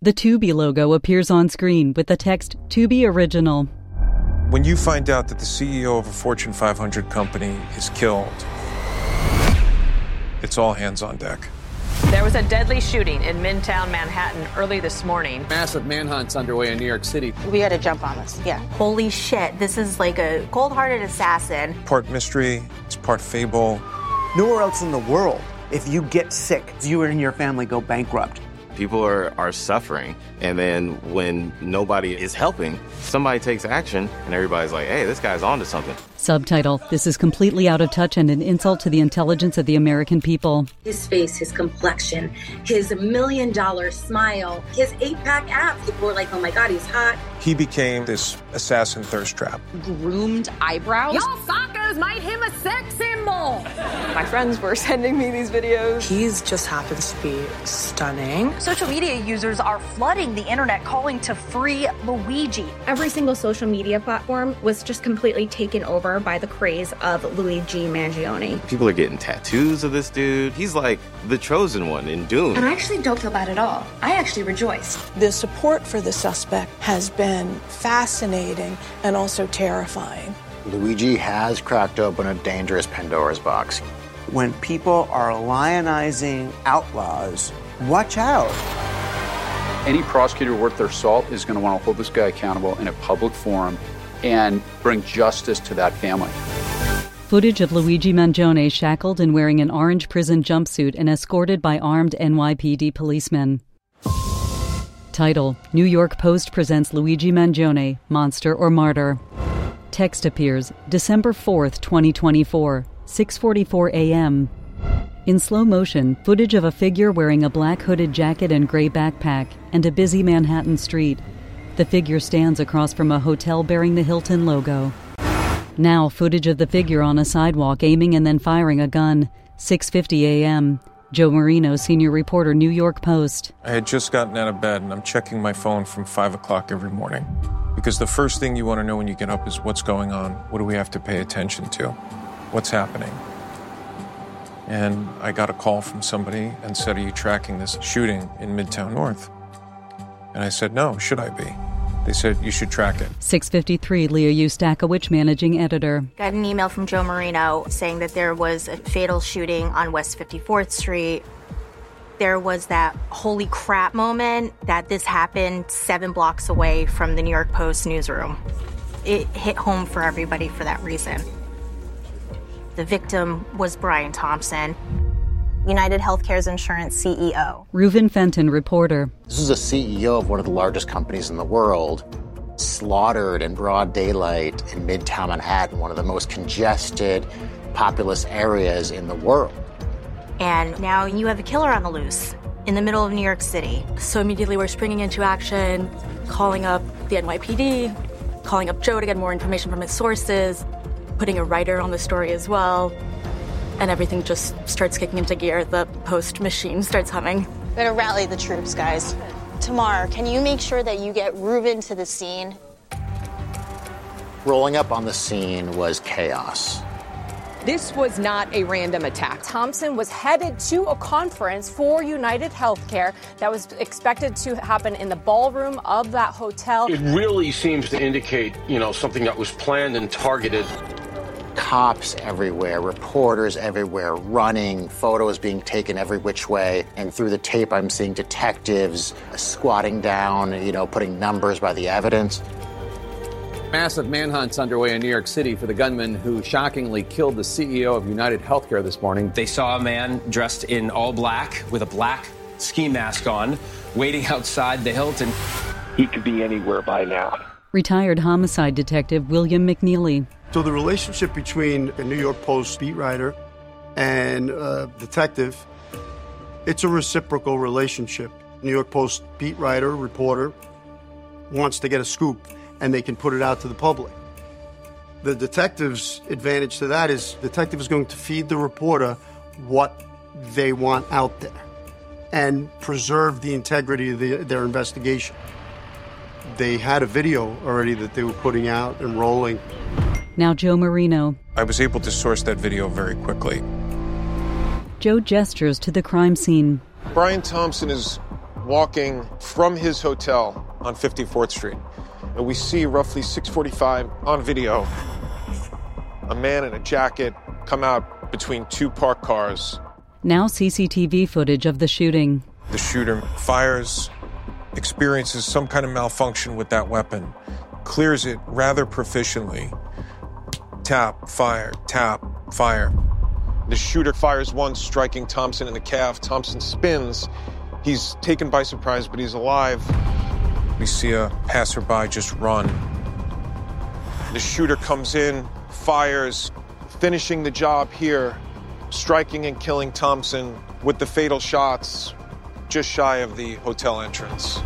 The Tubi logo appears on screen with the text Tubi Original. When you find out that the CEO of a Fortune 500 company is killed, it's all hands on deck. There was a deadly shooting in Midtown Manhattan early this morning. Massive manhunt's underway in New York City. We got to jump on this, yeah. Holy shit, this is like a cold-hearted assassin. Part mystery, it's part fable. Nowhere else in the world, if you get sick, you and your family go bankrupt. People are suffering, and then when nobody is helping, somebody takes action, and everybody's like, hey, this guy's onto something. Subtitle: This is completely out of touch and an insult to the intelligence of the American people. His face, his complexion, his $1 million smile, his 8-pack abs. People were like, oh my God, he's hot. He became this assassin thirst trap. Groomed eyebrows. Y'all suckers made him a sex symbol. My friends were sending me these videos. He just happens to be stunning. Social media users are flooding the internet calling to free Luigi. Every single social media platform was just completely taken over by the craze of Luigi Mangione. People are getting tattoos of this dude. He's like the chosen one in Dune. And I actually don't feel bad at all. I actually rejoice. The support for the suspect has been fascinating and also terrifying. Luigi has cracked open a dangerous Pandora's box. When people are lionizing outlaws, watch out. Any prosecutor worth their salt is going to want to hold this guy accountable in a public forum and bring justice to that family. Footage of Luigi Mangione shackled and wearing an orange prison jumpsuit and escorted by armed NYPD policemen. Title: New York Post presents Luigi Mangione, Monster or Martyr. Text appears December 4th, 2024, 6:44 a.m. In slow motion, footage of a figure wearing a black hooded jacket and gray backpack and a busy Manhattan street. The figure stands across from a hotel bearing the Hilton logo. Now, footage of the figure on a sidewalk aiming and then firing a gun. 6:50 a.m. Joe Marino, senior reporter, New York Post. I had just gotten out of bed and I'm checking my phone from 5 o'clock every morning. Because the first thing you want to know when you get up is what's going on. What do we have to pay attention to? What's happening? And I got a call from somebody and said, are you tracking this shooting in Midtown North? And I said, no, should I be? They said, you should track it. 6:53, Leah Ustakowicz, managing editor. Got an email from Joe Marino saying that there was a fatal shooting on West 54th Street. There was that holy crap moment that this happened 7 blocks away from the New York Post newsroom. It hit home for everybody for that reason. The victim was Brian Thompson, United Healthcare's insurance CEO. Reuven Fenton, reporter. This is a CEO of one of the largest companies in the world, slaughtered in broad daylight in Midtown Manhattan, one of the most congested, populous areas in the world. And now you have a killer on the loose in the middle of New York City. So immediately we're springing into action, calling up the NYPD, calling up Joe to get more information from his sources, putting a writer on the story as well. And everything just starts kicking into gear. The Post machine starts humming. Better rally the troops, guys. Tamar, can you make sure that you get Reuven to the scene? Rolling up on the scene was chaos. This was not a random attack. Thompson was headed to a conference for United Healthcare that was expected to happen in the ballroom of that hotel. It really seems to indicate, something that was planned and targeted. Cops everywhere, reporters everywhere, running, photos being taken every which way. And through the tape, I'm seeing detectives squatting down, putting numbers by the evidence. Massive manhunt's underway in New York City for the gunman who shockingly killed the CEO of United Healthcare this morning. They saw a man dressed in all black with a black ski mask on, waiting outside the Hilton. He could be anywhere by now. Retired homicide detective William McNeely. So the relationship between a New York Post beat writer and a detective, it's a reciprocal relationship. New York Post beat writer, reporter, wants to get a scoop, and they can put it out to the public. The detective's advantage to that is the detective is going to feed the reporter what they want out there and preserve the integrity of their investigation. They had a video already that they were putting out and rolling. Now Joe Marino. I was able to source that video very quickly. Joe gestures to the crime scene. Brian Thompson is walking from his hotel on 54th Street. And we see roughly 6:45 on video, a man in a jacket come out between two parked cars. Now CCTV footage of the shooting. The shooter fires, experiences some kind of malfunction with that weapon, clears it rather proficiently. Tap, fire, tap, fire. The shooter fires once, striking Thompson in the calf. Thompson spins. He's taken by surprise, but he's alive. We see a passerby just run. The shooter comes in, fires, finishing the job here, striking and killing Thompson with the fatal shots just shy of the hotel entrance.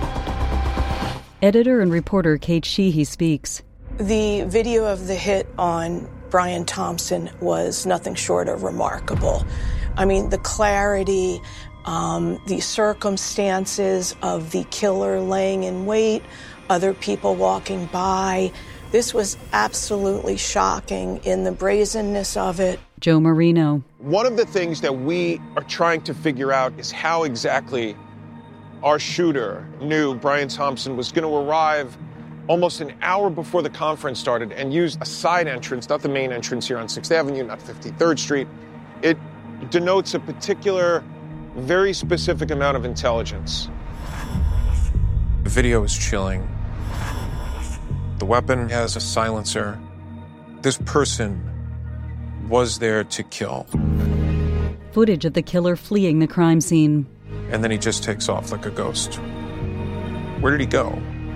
Editor and reporter Kate Sheehy speaks. The video of the hit on Brian Thompson was nothing short of remarkable. I mean, the clarity, the circumstances of the killer laying in wait, other people walking by. This was absolutely shocking in the brazenness of it. Joe Marino. One of the things that we are trying to figure out is how exactly our shooter knew Brian Thompson was going to arrive almost an hour before the conference started and use a side entrance, not the main entrance here on 6th Avenue, not 53rd Street. It denotes a particular, very specific amount of intelligence. The video is chilling. The weapon has a silencer. This person was there to kill. Footage of the killer fleeing the crime scene. And then he just takes off like a ghost. Where did he go?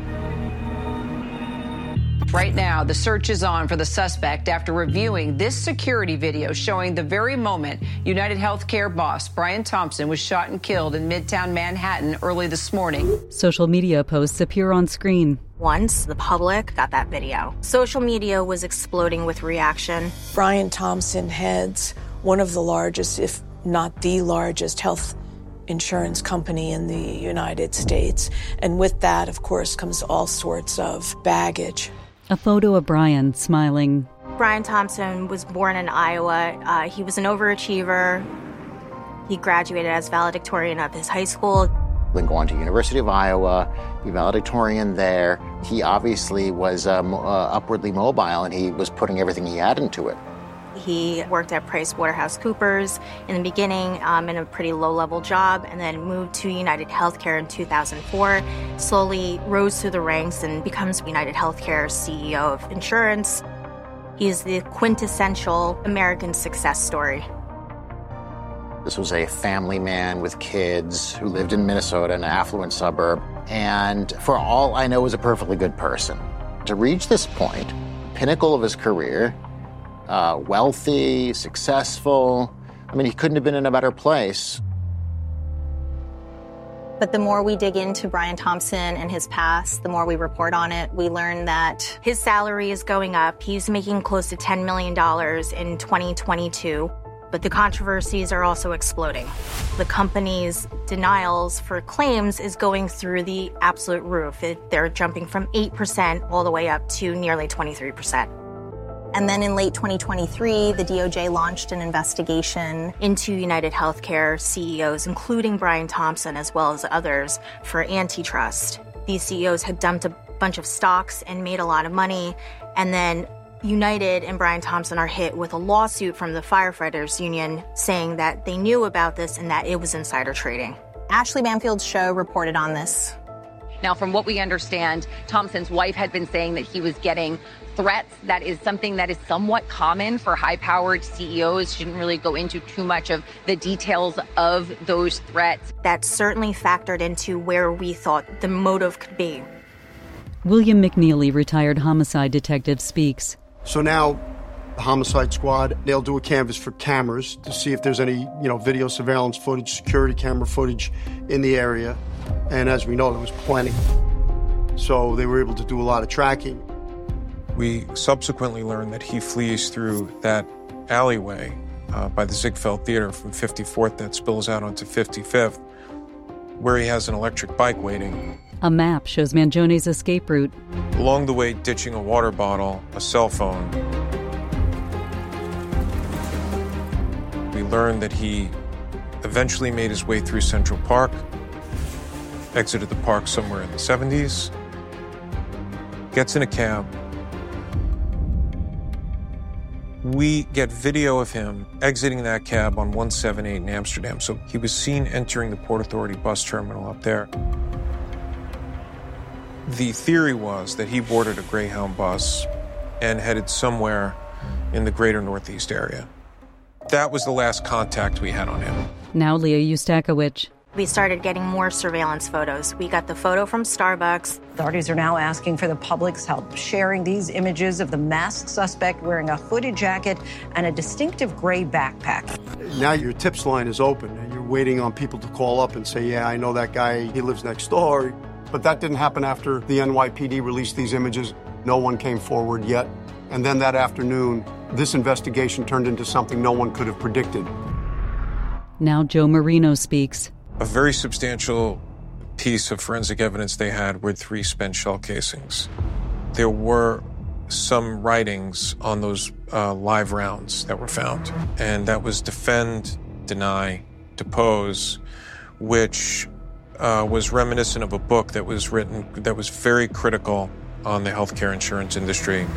Right now, the search is on for the suspect after reviewing this security video showing the very moment United Healthcare boss Brian Thompson was shot and killed in Midtown Manhattan early this morning. Social media posts appear on screen. Once the public got that video, social media was exploding with reaction. Brian Thompson heads one of the largest, if not the largest, health insurance company in the United States. And with that, of course, comes all sorts of baggage. A photo of Brian smiling. Brian Thompson was born in Iowa. He was an overachiever. He graduated as valedictorian of his high school. Then go on to University of Iowa, be valedictorian there. He obviously was upwardly mobile, and he was putting everything he had into it. He worked at PricewaterhouseCoopers in the beginning in a pretty low-level job, and then moved to United Healthcare in 2004, slowly rose through the ranks and becomes United Healthcare's CEO of insurance. He is the quintessential American success story. This was a family man with kids who lived in Minnesota, an affluent suburb, and for all I know was a perfectly good person. To reach this point, pinnacle of his career, wealthy, successful. I mean, he couldn't have been in a better place. But the more we dig into Brian Thompson and his past, the more we report on it, we learn that his salary is going up. He's making close to $10 million in 2022. But the controversies are also exploding. The company's denials for claims is going through the absolute roof. They're jumping from 8% all the way up to nearly 23%. And then in late 2023, the DOJ launched an investigation into United Healthcare CEOs, including Brian Thompson, as well as others, for antitrust. These CEOs had dumped a bunch of stocks and made a lot of money, and then United and Brian Thompson are hit with a lawsuit from the firefighters union saying that they knew about this and that it was insider trading. Ashley Banfield's show reported on this. Now, from what we understand, Thompson's wife had been saying that he was getting threats. That is something that is somewhat common for high-powered CEOs. She didn't really go into too much of the details of those threats. That certainly factored into where we thought the motive could be. William McNeely, retired homicide detective, speaks. So now the homicide squad, they'll do a canvass for cameras to see if there's any, video surveillance footage, security camera footage in the area. And as we know, there was plenty. So they were able to do a lot of tracking. We subsequently learned that he flees through that alleyway by the Ziegfeld Theater from 54th that spills out onto 55th, where he has an electric bike waiting. A map shows Mangione's escape route. Along the way, ditching a water bottle, a cell phone. We learned that he eventually made his way through Central Park, exited the park somewhere in the 70s, gets in a cab. We get video of him exiting that cab on 178 in Amsterdam. So he was seen entering the Port Authority bus terminal up there. The theory was that he boarded a Greyhound bus and headed somewhere in the greater Northeast area. That was the last contact we had on him. Now Leah Yustakowicz. We started getting more surveillance photos. We got the photo from Starbucks. Authorities are now asking for the public's help, sharing these images of the masked suspect wearing a hooded jacket and a distinctive gray backpack. Now your tips line is open, and you're waiting on people to call up and say, yeah, I know that guy, he lives next door. But that didn't happen after the NYPD released these images. No one came forward yet. And then that afternoon, this investigation turned into something no one could have predicted. Now Joe Marino speaks. A very substantial piece of forensic evidence they had were 3 spent shell casings. There were some writings on those live rounds that were found, and that was defend, deny, depose, which was reminiscent of a book that was written that was very critical on the healthcare insurance industry.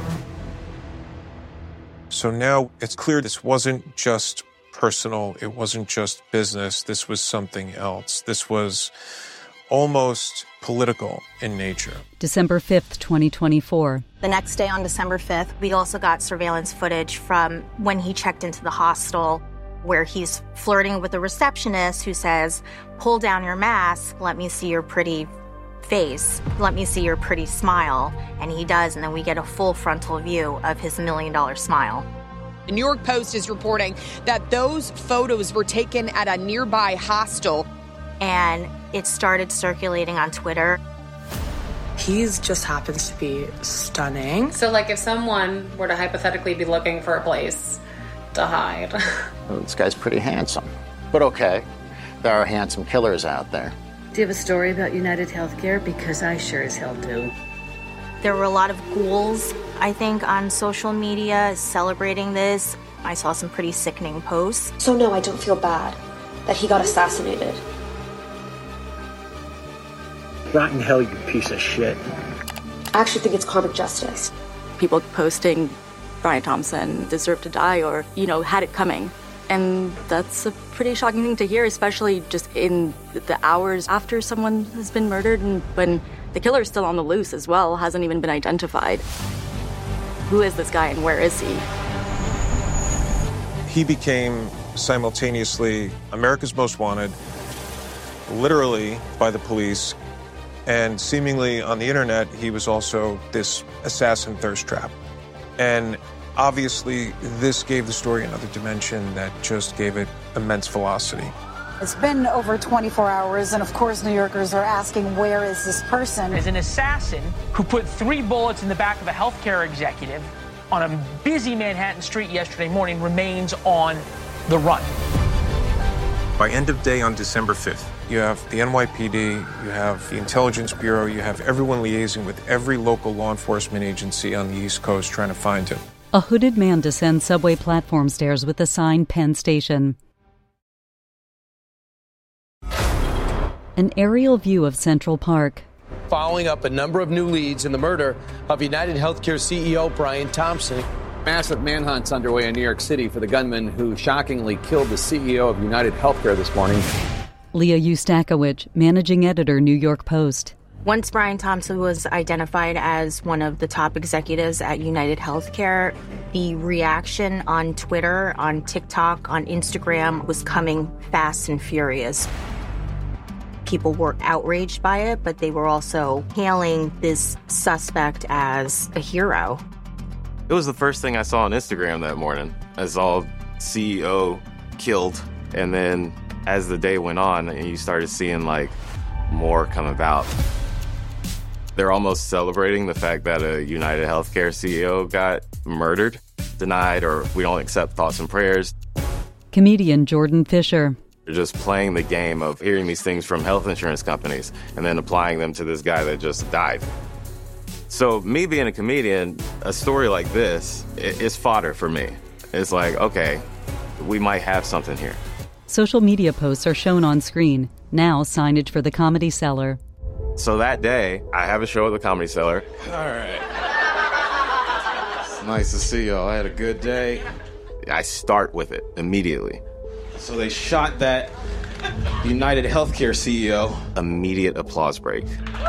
So now it's clear this wasn't just personal, it wasn't just business, this was something else. This was almost political in nature. December 5th, 2024. The next day on December 5th, we also got surveillance footage from when he checked into the hostel, where he's flirting with a receptionist who says, pull down your mask, let me see your pretty face, let me see your pretty smile. And he does, and then we get a full frontal view of his $1 million smile. The New York Post is reporting that those photos were taken at a nearby hostel. And it started circulating on Twitter. He just happens to be stunning. So, like, if someone were to hypothetically be looking for a place to hide. Well, this guy's pretty handsome. But okay, there are handsome killers out there. Do you have a story about United Healthcare? Because I sure as hell do. There were a lot of ghouls, I think, on social media celebrating this. I saw some pretty sickening posts. So no, I don't feel bad that he got assassinated. Rot in hell, you piece of shit. I actually think it's karmic justice. People posting Brian Thompson deserved to die or, had it coming. And that's a pretty shocking thing to hear, especially just in the hours after someone has been murdered and when the killer is still on the loose as well, hasn't even been identified. Who is this guy and where is he? He became simultaneously America's Most Wanted, literally by the police, and seemingly on the internet, he was also this assassin thirst trap. And obviously, this gave the story another dimension that just gave it immense velocity. It's been over 24 hours, and of course, New Yorkers are asking, where is this person? Is an assassin who put 3 bullets in the back of a healthcare executive on a busy Manhattan street yesterday morning remains on the run. By end of day on December 5th, you have the NYPD, you have the Intelligence Bureau, you have everyone liaising with every local law enforcement agency on the East Coast trying to find him. A hooded man descends subway platform stairs with the sign Penn Station. An aerial view of Central Park. Following up a number of new leads in the murder of United Healthcare CEO Brian Thompson. Massive manhunt's underway in New York City for the gunman who shockingly killed the CEO of United Healthcare this morning. Leah Yustakowicz, managing editor, New York Post. Once Brian Thompson was identified as one of the top executives at United Healthcare, the reaction on Twitter, on TikTok, on Instagram was coming fast and furious. People were outraged by it, but they were also hailing this suspect as a hero. It was the first thing I saw on Instagram that morning. I saw CEO killed, and then as the day went on, you started seeing more come about. They're almost celebrating the fact that a United Healthcare CEO got murdered, denied, or we don't accept thoughts and prayers. Comedian Jordan Fisher. They're just playing the game of hearing these things from health insurance companies and then applying them to this guy that just died. So me being a comedian, a story like this is fodder for me. It's like, okay, we might have something here. Social media posts are shown on screen. Now signage for the Comedy Cellar. So that day, I have a show at the Comedy Cellar. All right. It's nice to see y'all. I had a good day. I start with it immediately. So they shot that United Healthcare CEO. Immediate applause break.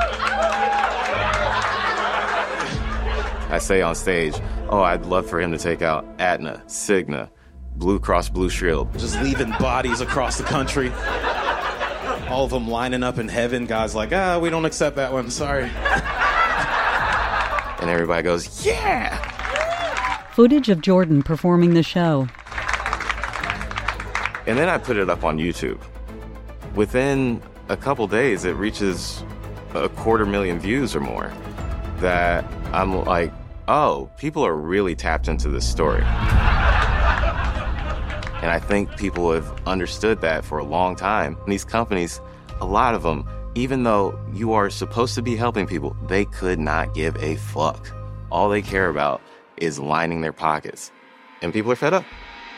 I say on stage, oh, I'd love for him to take out Aetna, Cigna, Blue Cross Blue Shield. Just leaving bodies across the country. All of them lining up in heaven. God's like, we don't accept that one. Sorry. And everybody goes, yeah! Footage of Jordan performing the show. And then I put it up on YouTube. Within a couple days, it reaches 250,000 views or more. That I'm like, oh, people are really tapped into this story. And I think people have understood that for a long time. And these companies, a lot of them, even though you are supposed to be helping people, they could not give a fuck. All they care about is lining their pockets. And people are fed up.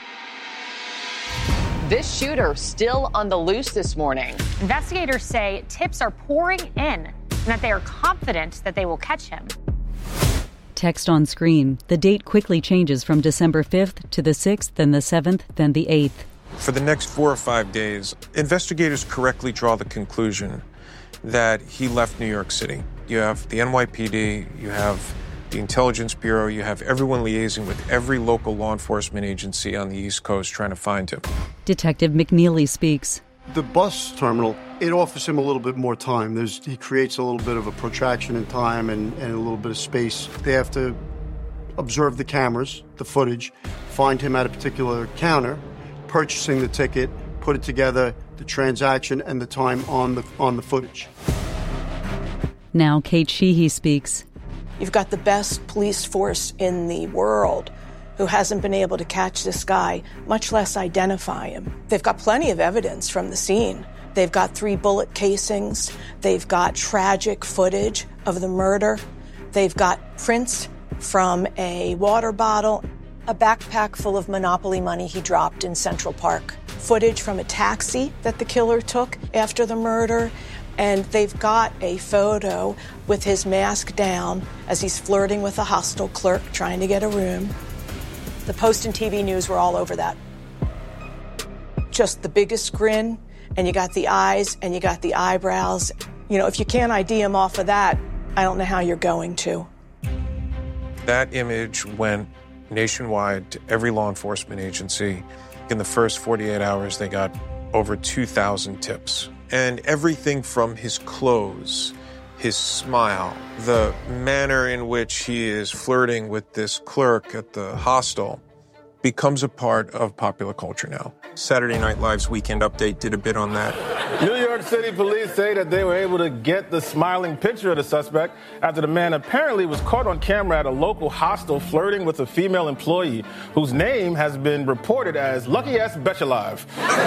This shooter still on the loose this morning. Investigators say tips are pouring in and that they are confident that they will catch him. Text on screen. The date quickly changes from December 5th to the 6th, then the 7th, then the 8th. For the next 4 or 5 days, investigators correctly draw the conclusion that he left New York City. You have the NYPD, you have the Intelligence Bureau, you have everyone liaising with every local law enforcement agency on the East Coast trying to find him. Detective McNeely speaks. The bus terminal, it offers him a little bit more time. He creates a little bit of a protraction in time and a little bit of space. They have to observe the cameras, the footage, find him at a particular counter, purchasing the ticket, put it together, the transaction and the time on the footage. Now Kate Sheehy speaks. You've got the best police force in the world who hasn't been able to catch this guy, much less identify him. They've got plenty of evidence from the scene. They've got 3 bullet casings. They've got tragic footage of the murder. They've got prints from a water bottle, a backpack full of Monopoly money he dropped in Central Park, footage from a taxi that the killer took after the murder, and they've got a photo with his mask down as he's flirting with a hostel clerk trying to get a room. The Post and TV News were all over that. Just the biggest grin, and you got the eyes, and you got the eyebrows. You know, if you can't ID him off of that, I don't know how you're going to. That image went nationwide to every law enforcement agency. In the first 48 hours, they got over 2,000 tips. And everything from his clothes, his smile, the manner in which he is flirting with this clerk at the hostel becomes a part of popular culture now. Saturday Night Live's Weekend Update did a bit on that. New York City police say that they were able to get the smiling picture of the suspect after the man apparently was caught on camera at a local hostel flirting with a female employee whose name has been reported as Lucky S. Betchalive.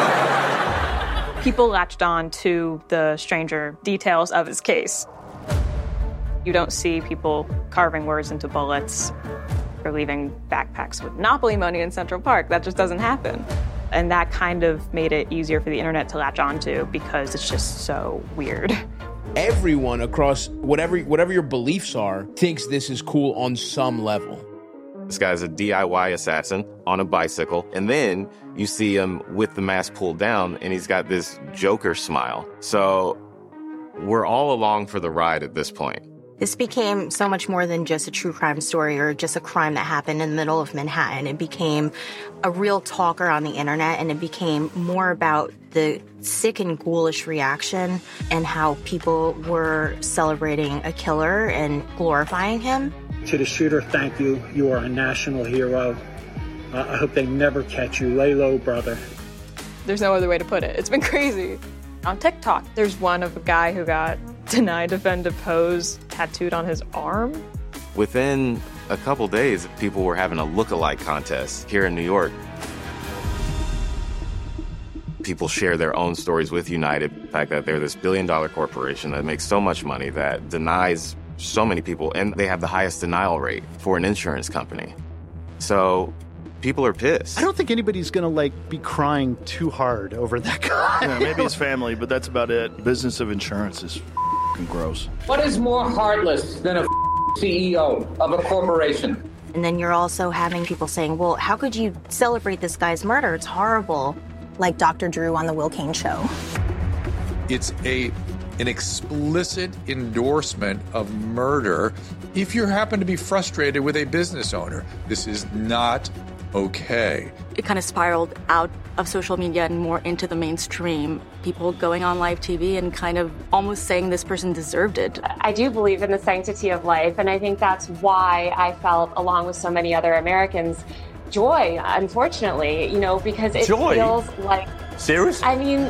People latched on to the stranger details of his case. You don't see people carving words into bullets or leaving backpacks with Monopoly money in Central Park. That just doesn't happen. And that kind of made it easier for the internet to latch onto because it's just so weird. Everyone across whatever your beliefs are thinks this is cool on some level. This guy's a DIY assassin on a bicycle, and then you see him with the mask pulled down, and he's got this Joker smile. So we're all along for the ride at this point. This became so much more than just a true crime story or just a crime that happened in the middle of Manhattan. It became a real talker on the internet, and it became more about the sick and ghoulish reaction and how people were celebrating a killer and glorifying him. To the shooter, thank you. You are a national hero. I hope they never catch you. Lay low, brother. There's no other way to put it. It's been crazy. On TikTok, there's one of a guy who got deny, defend, depose tattooed on his arm. Within a couple days, people were having a look-alike contest here in New York. People share their own stories with United. The fact that they're this billion-dollar corporation that makes so much money that denies so many people, and they have the highest denial rate for an insurance company. So people are pissed. I don't think anybody's going to be crying too hard over that guy. Yeah, maybe his family, but that's about it. Business of insurance is gross. What is more heartless than a CEO of a corporation? And then you're also having people saying, well, how could you celebrate this guy's murder? It's horrible. Like Dr. Drew on The Will Cain Show. It's an explicit endorsement of murder if you happen to be frustrated with a business owner. This is not okay. It kind of spiraled out of social media and more into the mainstream. People going on live TV and kind of almost saying this person deserved it. I do believe in the sanctity of life, and I think that's why I felt, along with so many other Americans, joy, unfortunately, because it feels like... Seriously? I mean...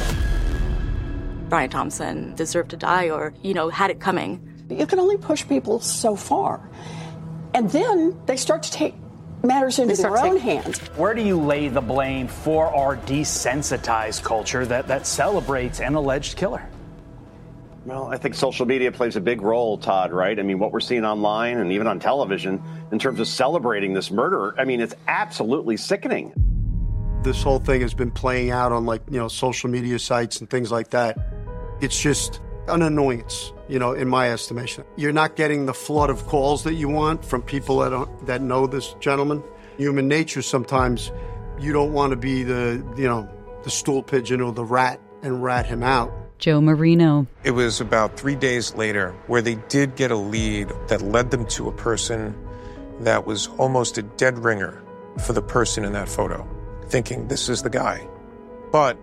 Brian Thompson deserved to die or, had it coming. You can only push people so far. And then they start to take matters into their own hands. Where do you lay the blame for our desensitized culture that celebrates an alleged killer? Well, I think social media plays a big role, Todd, right? I mean, what we're seeing online and even on television in terms of celebrating this murder, I mean, it's absolutely sickening. This whole thing has been playing out on social media sites and things like that. It's just an annoyance, in my estimation. You're not getting the flood of calls that you want from people that know this gentleman. Human nature, sometimes you don't want to be the stool pigeon or the rat and rat him out. Joe Marino. It was about 3 days later where they did get a lead that led them to a person that was almost a dead ringer for the person in that photo, thinking this is the guy. But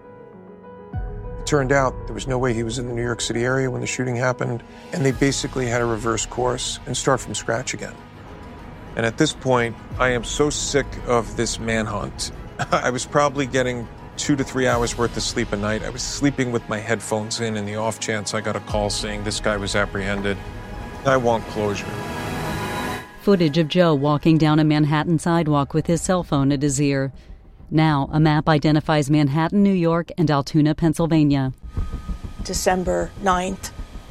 it turned out there was no way he was in the New York City area when the shooting happened, and they basically had to reverse course and start from scratch again. And at this point, I am so sick of this manhunt. I was probably getting 2 to 3 hours worth of sleep a night. I was sleeping with my headphones in the off chance I got a call saying this guy was apprehended. I want closure. Footage of Joe walking down a Manhattan sidewalk with his cell phone at his ear. Now, a map identifies Manhattan, New York, and Altoona, Pennsylvania. December 9th.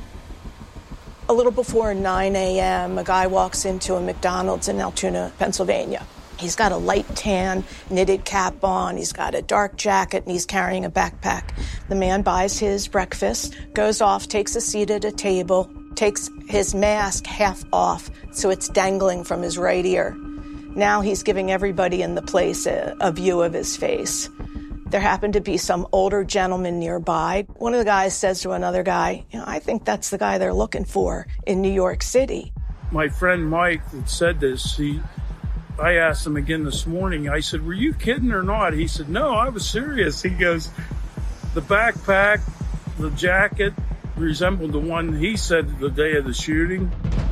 A little before 9 a.m., a guy walks into a McDonald's in Altoona, Pennsylvania. He's got a light tan knitted cap on, he's got a dark jacket, and he's carrying a backpack. The man buys his breakfast, goes off, takes a seat at a table, takes his mask half off so it's dangling from his right ear. Now he's giving everybody in the place a view of his face. There happened to be some older gentleman nearby. One of the guys says to another guy, I think that's the guy they're looking for in New York City. My friend Mike that said this, I asked him again this morning. I said, were you kidding or not? He said, no, I was serious. He goes, the backpack, the jacket resembled the one he said the day of the shooting.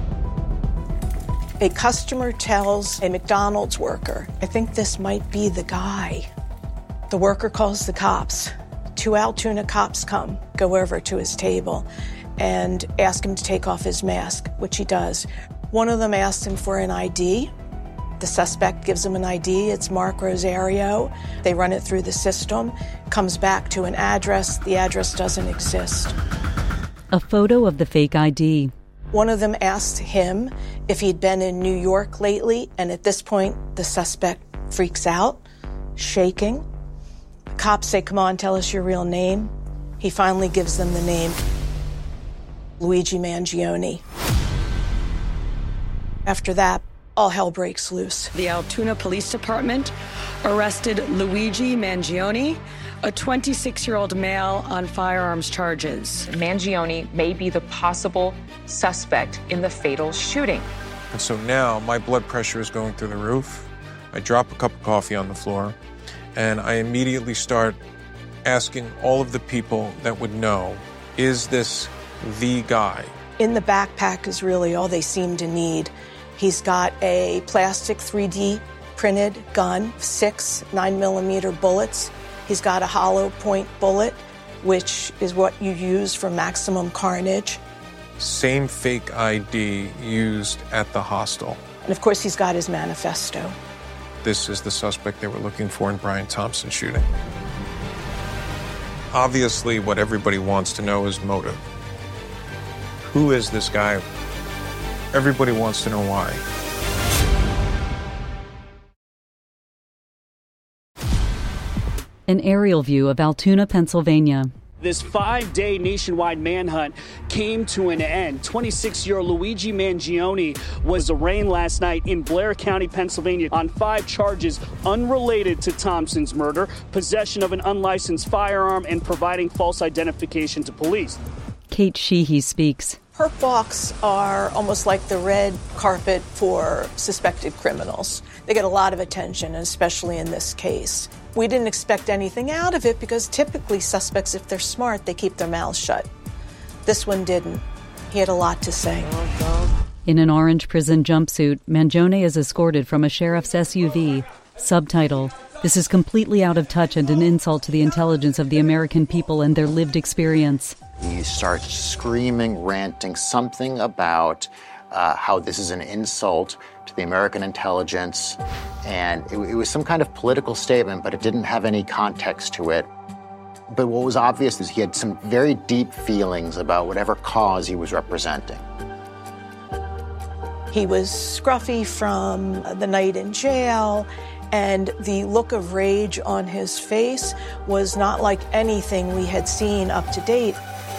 A customer tells a McDonald's worker, I think this might be the guy. The worker calls the cops. 2 Altoona cops come, go over to his table, and ask him to take off his mask, which he does. One of them asks him for an ID. The suspect gives him an ID. It's Mark Rosario. They run it through the system, comes back to an address. The address doesn't exist. A photo of the fake ID. One of them asked him if he'd been in New York lately, and at this point, the suspect freaks out, shaking. The cops say, come on, tell us your real name. He finally gives them the name, Luigi Mangione. After that, all hell breaks loose. The Altoona Police Department arrested Luigi Mangione, a 26-year-old male on firearms charges. Mangione may be the possible suspect in the fatal shooting. And so now my blood pressure is going through the roof. I drop a cup of coffee on the floor, and I immediately start asking all of the people that would know, is this the guy? In the backpack is really all they seem to need. He's got a plastic 3D printed gun, 6 9mm bullets. He's got a hollow point bullet, which is what you use for maximum carnage. Same fake ID used at the hostel. And of course, he's got his manifesto. This is the suspect they were looking for in Brian Thompson's shooting. Obviously, what everybody wants to know is motive. Who is this guy? Everybody wants to know why. An aerial view of Altoona, Pennsylvania. This 5-day nationwide manhunt came to an end. 26-year-old Luigi Mangione was arraigned last night in Blair County, Pennsylvania, on 5 charges unrelated to Thompson's murder, possession of an unlicensed firearm, and providing false identification to police. Kate Sheehy speaks. Perp walks are almost like the red carpet for suspected criminals. They get a lot of attention, especially in this case. We didn't expect anything out of it because typically suspects, if they're smart, they keep their mouths shut. This one didn't. He had a lot to say. In an orange prison jumpsuit, Mangione is escorted from a sheriff's SUV. Subtitle: This is completely out of touch and an insult to the intelligence of the American people and their lived experience. He starts screaming, ranting, something about how this is an insult to the American intelligence. And it was some kind of political statement, but it didn't have any context to it. But what was obvious is he had some very deep feelings about whatever cause he was representing. He was scruffy from the night in jail, and the look of rage on his face was not like anything we had seen up to date.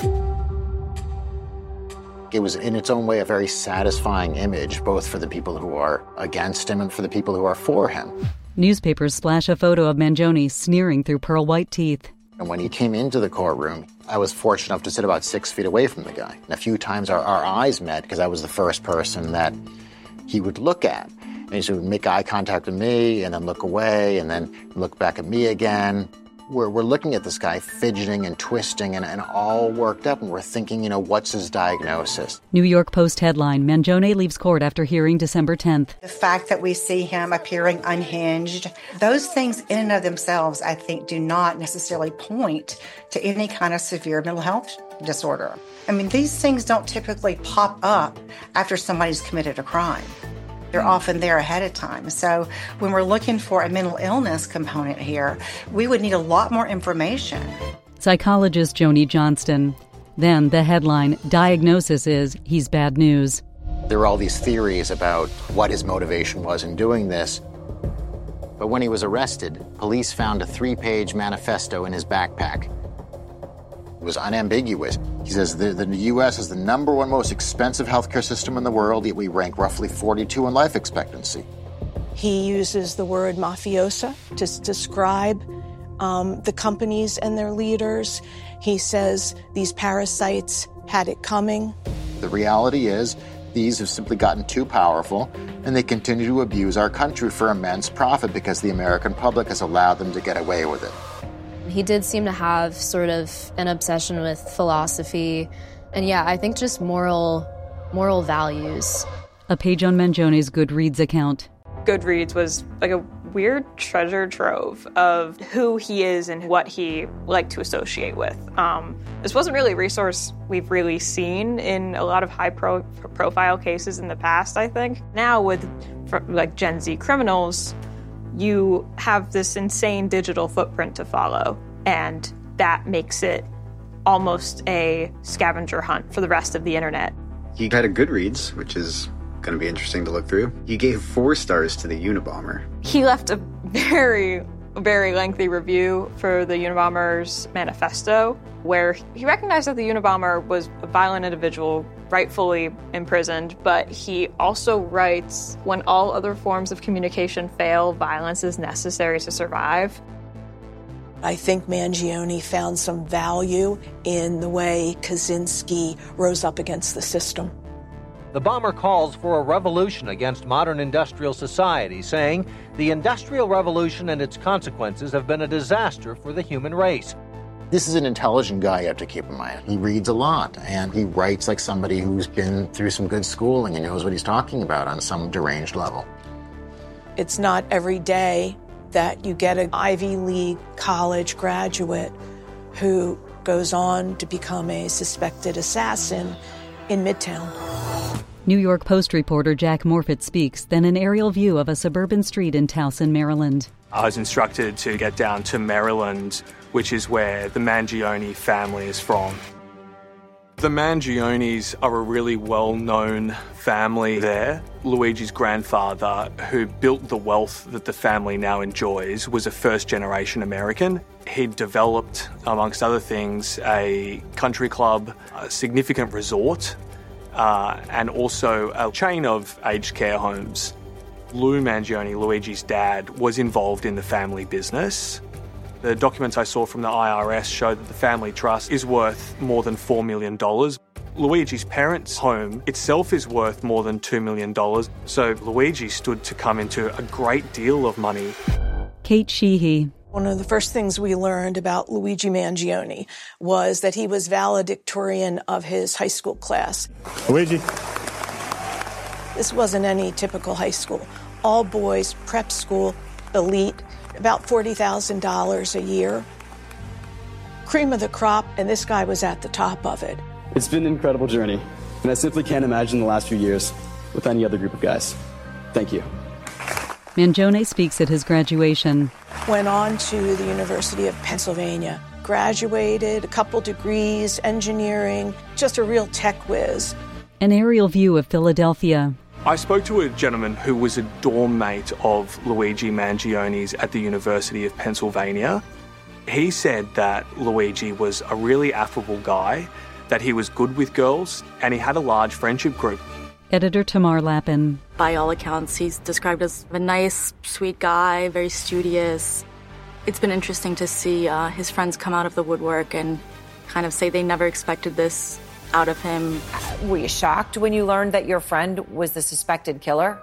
It was in its own way a very satisfying image, both for the people who are against him and for the people who are for him. Newspapers splash a photo of Mangione sneering through pearl white teeth. And when he came into the courtroom, I was fortunate enough to sit about 6 feet away from the guy. And a few times our eyes met because I was the first person that he would look at. And he would make eye contact with me and then look away and then look back at me again. We're looking at this guy fidgeting and twisting and all worked up, and we're thinking, what's his diagnosis? New York Post headline: Mangione leaves court after hearing December 10th. The fact that we see him appearing unhinged, those things in and of themselves, I think, do not necessarily point to any kind of severe mental health disorder. I mean, these things don't typically pop up after somebody's committed a crime. They're often there ahead of time. So when we're looking for a mental illness component here, we would need a lot more information. Psychologist Joni Johnston. Then the headline: Diagnosis is he's bad news. There were all these theories about what his motivation was in doing this. But when he was arrested, police found a 3-page manifesto in his backpack. It was unambiguous. He says the U.S. is the #1 most expensive healthcare system in the world, yet we rank roughly 42 in life expectancy. He uses the word mafiosa to describe the companies and their leaders. He says these parasites had it coming. The reality is these have simply gotten too powerful, and they continue to abuse our country for immense profit because the American public has allowed them to get away with it. He did seem to have sort of an obsession with philosophy and, I think just moral values. A page on Mangione's Goodreads account. Goodreads was like a weird treasure trove of who he is and what he liked to associate with. This wasn't really a resource we've really seen in a lot of high-profile cases in the past, I think. Now with like Gen Z criminals, you have this insane digital footprint to follow, and that makes it almost a scavenger hunt for the rest of the internet. He had a Goodreads, which is going to be interesting to look through. He gave 4 stars to the Unabomber. He left a very, very lengthy review for the Unabomber's manifesto, where he recognized that the Unabomber was a violent individual, rightfully imprisoned, but he also writes, when all other forms of communication fail, violence is necessary to survive. I think Mangione found some value in the way Kaczynski rose up against the system. The bomber calls for a revolution against modern industrial society, saying the Industrial Revolution and its consequences have been a disaster for the human race. This is an intelligent guy you have to keep in mind. He reads a lot, and he writes like somebody who's been through some good schooling and knows what he's talking about on some deranged level. It's not every day that you get an Ivy League college graduate who goes on to become a suspected assassin in Midtown. New York Post reporter Jack Morfitt speaks, then an aerial view of a suburban street in Towson, Maryland. I was instructed to get down to Maryland, which is where the Mangione family is from. The Mangionis are a really well-known family there. Luigi's grandfather, who built the wealth that the family now enjoys, was a first-generation American. He developed, amongst other things, a country club, a significant resort, and also a chain of aged care homes. Lou Mangione, Luigi's dad, was involved in the family business. The documents I saw from the IRS show that the family trust is worth more than $4 million. Luigi's parents' home itself is worth more than $2 million, so Luigi stood to come into a great deal of money. Kate Sheehy. One of the first things we learned about Luigi Mangione was that he was valedictorian of his high school class. Luigi. This wasn't any typical high school. All boys, prep school, elite, about $40,000 a year. Cream of the crop, and this guy was at the top of it. It's been an incredible journey, and I simply can't imagine the last few years with any other group of guys. Thank you. Mangione speaks at his graduation. Went on to the University of Pennsylvania, graduated, a couple degrees, engineering, just a real tech whiz. An aerial view of Philadelphia. I spoke to a gentleman who was a dorm mate of Luigi Mangione's at the University of Pennsylvania. He said that Luigi was a really affable guy, that he was good with girls, and he had a large friendship group. Editor Tamar Lappin. By all accounts, he's described as a nice, sweet guy, very studious. It's been interesting to see his friends come out of the woodwork and kind of say they never expected this out of him. Were you shocked when you learned that your friend was the suspected killer?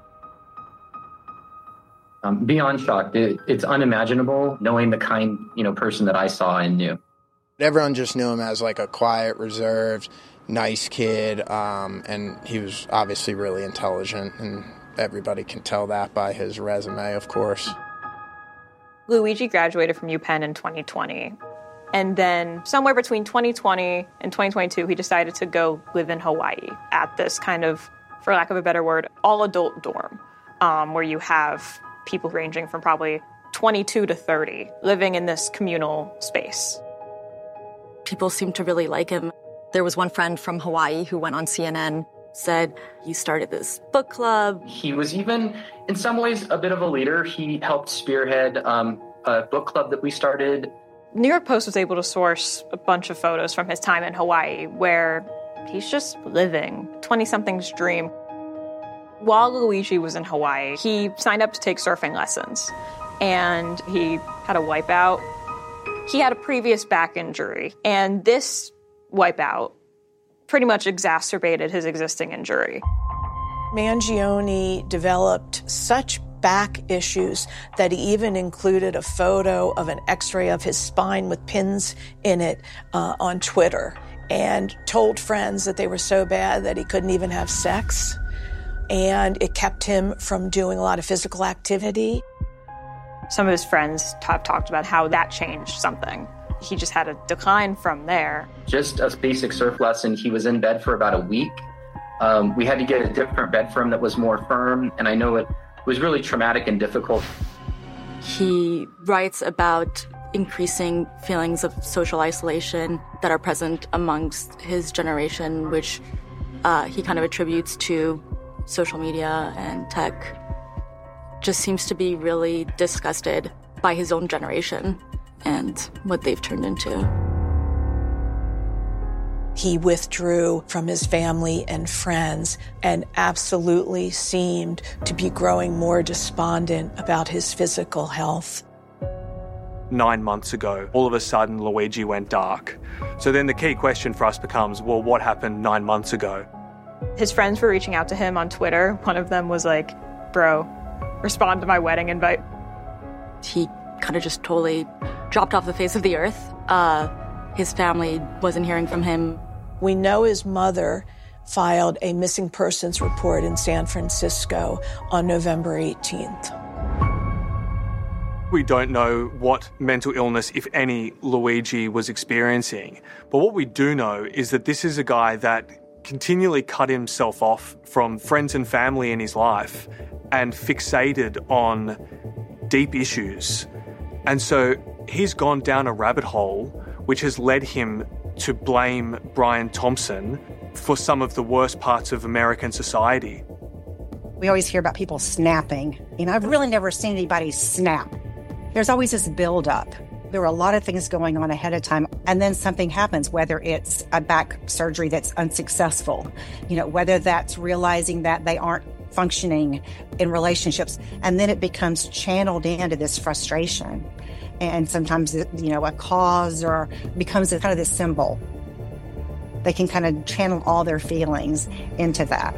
Beyond shocked. It's unimaginable knowing the kind, person that I saw and knew. Everyone just knew him as like a quiet, reserved, nice kid, and he was obviously really intelligent, and everybody can tell that by his resume, of course. Luigi graduated from UPenn in 2020. And then somewhere between 2020 and 2022, he decided to go live in Hawaii at this kind of, for lack of a better word, all-adult dorm, where you have people ranging from probably 22 to 30 living in this communal space. People seem to really like him. There was one friend from Hawaii who went on CNN, said he started this book club. He was even, in some ways, a bit of a leader. He helped spearhead a book club that we started. New York Post was able to source a bunch of photos from his time in Hawaii where he's just living 20-something's dream. While Luigi was in Hawaii, he signed up to take surfing lessons, and he had a wipeout. He had a previous back injury, and this wipeout pretty much exacerbated his existing injury. Mangione developed such back issues that he even included a photo of an x-ray of his spine with pins in it on Twitter, and told friends that they were so bad that he couldn't even have sex, and it kept him from doing a lot of physical activity. Some of his friends have talked about how that changed something. He just had a decline from there. Just a basic surf lesson, he was in bed for about a week. We had to get a different bed for him that was more firm, and I know it was really traumatic and difficult. He writes about increasing feelings of social isolation that are present amongst his generation, which he kind of attributes to social media and tech. Just seems to be really disgusted by his own generation and what they've turned into. He withdrew from his family and friends and absolutely seemed to be growing more despondent about his physical health. 9 months ago, all of a sudden, Luigi went dark. So then the key question for us becomes, well, what happened 9 months ago? His friends were reaching out to him on Twitter. One of them was like, bro, respond to my wedding invite. He kind of just totally dropped off the face of the earth. His family wasn't hearing from him. We know his mother filed a missing persons report in San Francisco on November 18th. We don't know what mental illness, if any, Luigi was experiencing. But what we do know is that this is a guy that continually cut himself off from friends and family in his life and fixated on deep issues. And so he's gone down a rabbit hole which has led him to blame Brian Thompson for some of the worst parts of American society. We always hear about people snapping. I've really never seen anybody snap. There's always this buildup. There were a lot of things going on ahead of time, and then something happens, whether it's a back surgery that's unsuccessful, whether that's realizing that they aren't functioning in relationships, and then it becomes channeled into this frustration. And sometimes, a cause or becomes kind of this symbol. They can kind of channel all their feelings into that.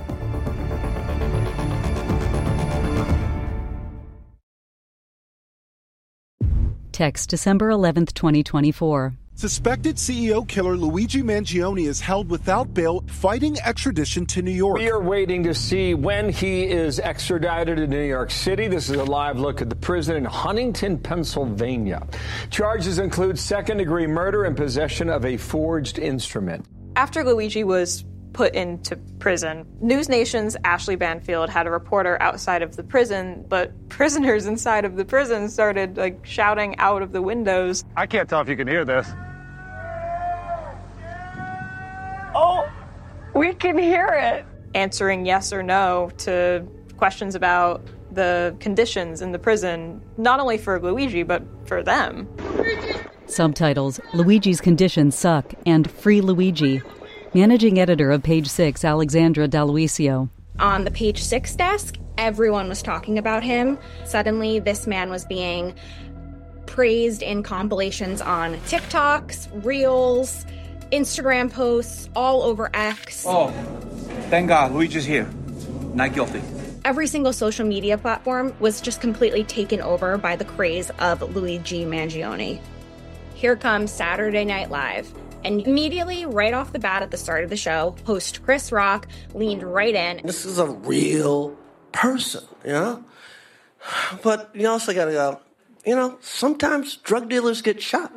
Text December 11th, 2024. Suspected CEO killer Luigi Mangione is held without bail, fighting extradition to New York. We are waiting to see when he is extradited to New York City. This is a live look at the prison in Huntington, Pennsylvania. Charges include second-degree murder and possession of a forged instrument. After Luigi was put into prison, News Nation's Ashley Banfield had a reporter outside of the prison, but prisoners inside of the prison started shouting out of the windows. I can't tell if you can hear this. Oh, we can hear it. Answering yes or no to questions about the conditions in the prison, not only for Luigi, but for them. Subtitles: Luigi's conditions suck and Free Luigi. Managing editor of Page Six, Alexandra D'Aloisio. On the Page Six desk, everyone was talking about him. Suddenly, this man was being praised in compilations on TikToks, Reels, Instagram posts, all over X. Oh, thank God, Luigi's here. Not guilty. Every single social media platform was just completely taken over by the craze of Luigi Mangione. Here comes Saturday Night Live. And immediately, right off the bat at the start of the show, host Chris Rock leaned right in. This is a real person, But you also gotta go, sometimes drug dealers get shot.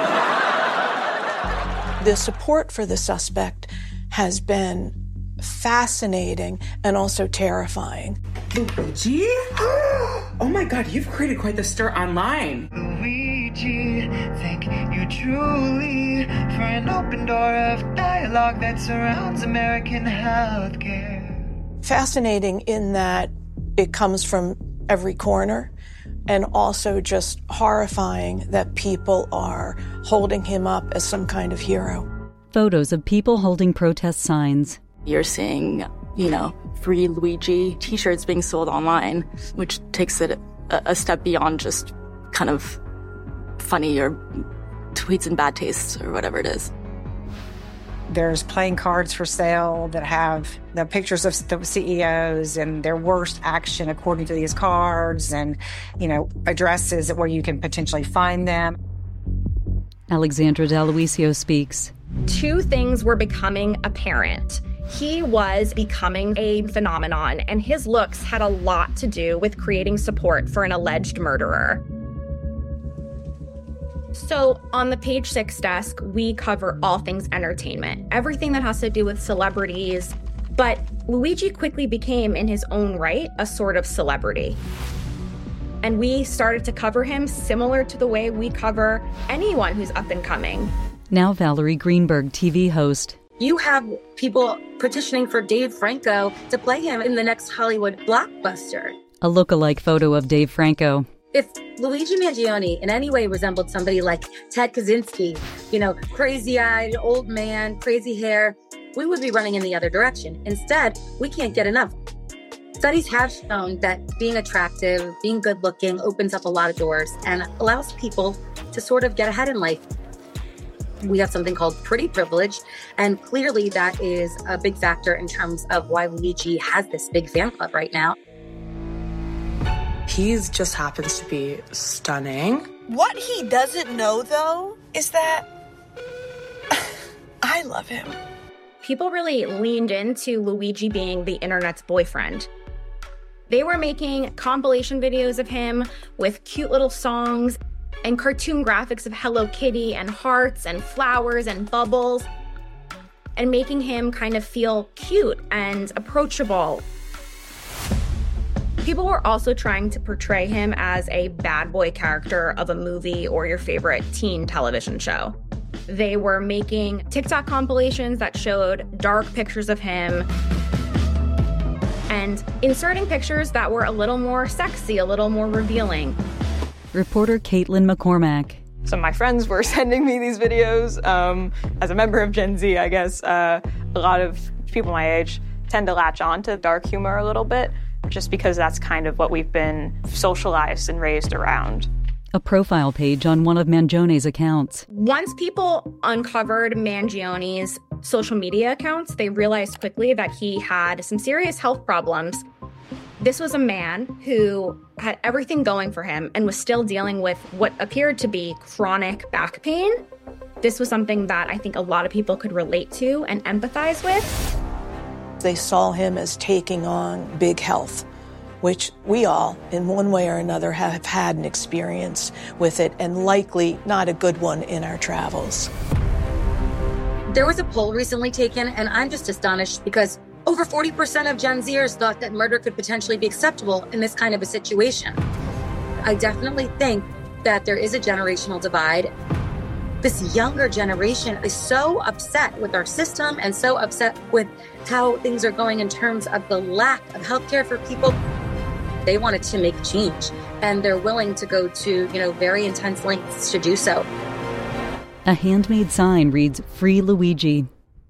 The support for the suspect has been fascinating and also terrifying. Luigi? Oh my God, you've created quite the stir online. Luigi, thank you truly for an open door of dialogue that surrounds American healthcare. Fascinating in that it comes from every corner, and also just horrifying that people are holding him up as some kind of hero. Photos of people holding protest signs. You're seeing, Free Luigi t-shirts being sold online, which takes it a step beyond just kind of funny or tweets and bad taste or whatever it is. There's playing cards for sale that have the pictures of the CEOs and their worst action according to these cards and, addresses where you can potentially find them. Alexandra D'Aloisio speaks. Two things were becoming apparent. He was becoming a phenomenon, and his looks had a lot to do with creating support for an alleged murderer. So on the Page Six desk, we cover all things entertainment, everything that has to do with celebrities. But Luigi quickly became, in his own right, a sort of celebrity. And we started to cover him similar to the way we cover anyone who's up and coming. Now Valerie Greenberg, TV host. You have people petitioning for Dave Franco to play him in the next Hollywood blockbuster. A look-alike photo of Dave Franco. If Luigi Mangione in any way resembled somebody like Ted Kaczynski, crazy-eyed, old man, crazy hair, we would be running in the other direction. Instead, we can't get enough. Studies have shown that being attractive, being good-looking opens up a lot of doors and allows people to sort of get ahead in life. We have something called pretty privilege, and clearly that is a big factor in terms of why Luigi has this big fan club right now. He just happens to be stunning. What he doesn't know, though, is that I love him. People really leaned into Luigi being the internet's boyfriend. They were making compilation videos of him with cute little songs and cartoon graphics of Hello Kitty and hearts and flowers and bubbles, and making him kind of feel cute and approachable. People were also trying to portray him as a bad boy character of a movie or your favorite teen television show. They were making TikTok compilations that showed dark pictures of him and inserting pictures that were a little more sexy, a little more revealing. Reporter Caitlin McCormack. So my friends were sending me these videos. As a member of Gen Z, I guess a lot of people my age tend to latch on to dark humor a little bit, just because that's kind of what we've been socialized and raised around. A profile page on one of Mangione's accounts. Once people uncovered Mangione's social media accounts, they realized quickly that he had some serious health problems. This was a man who had everything going for him and was still dealing with what appeared to be chronic back pain. This was something that I think a lot of people could relate to and empathize with. They saw him as taking on big health, which we all, in one way or another, have had an experience with it, and likely not a good one in our travels. There was a poll recently taken, and I'm just astonished because over 40% of Gen Zers thought that murder could potentially be acceptable in this kind of a situation. I definitely think that there is a generational divide. This younger generation is so upset with our system and so upset with how things are going in terms of the lack of healthcare for people. They wanted to make change, and they're willing to go to, very intense lengths to do so. A handmade sign reads, "Free Luigi."